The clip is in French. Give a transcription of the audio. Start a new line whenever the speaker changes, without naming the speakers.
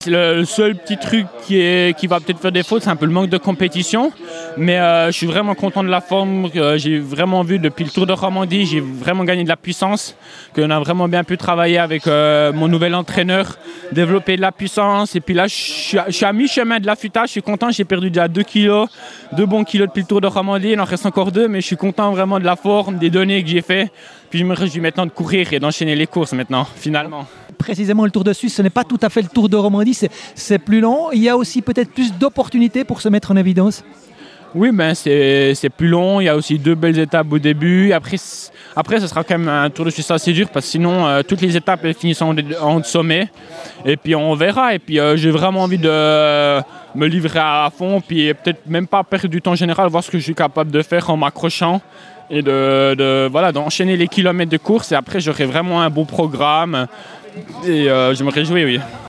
Le seul petit truc qui va peut-être faire défaut, c'est un peu le manque de compétition. Mais je suis vraiment content de la forme. J'ai vraiment vu depuis le Tour de Romandie, j'ai vraiment gagné de la puissance. Qu'on a vraiment bien pu travailler avec mon nouvel entraîneur, développer de la puissance. Et puis là, je suis à mi-chemin de l'affûtage. Je suis content, j'ai perdu déjà 2 kilos, 2 bons kilos depuis le Tour de Romandie. Il en reste encore 2, mais je suis content vraiment de la forme, des données que j'ai fait. Puis je me réjouis maintenant de courir et d'enchaîner les courses maintenant, finalement.
Précisément, le Tour de Suisse, ce n'est pas tout à fait le Tour de Romandie, c'est plus long. Il y a aussi peut-être plus d'opportunités pour se mettre en évidence.
Oui, ben c'est plus long. Il y a aussi 2 belles étapes au début. Après, ce sera quand même un Tour de Suisse assez dur parce que sinon, toutes les étapes elles finissent en sommet. Et puis, on verra. Et puis, j'ai vraiment envie de me livrer à fond. Puis, peut-être même pas perdre du temps en général, voir ce que je suis capable de faire en m'accrochant. Et d'enchaîner les kilomètres de course. Et après, j'aurai vraiment un beau programme. Et je me réjouis, oui.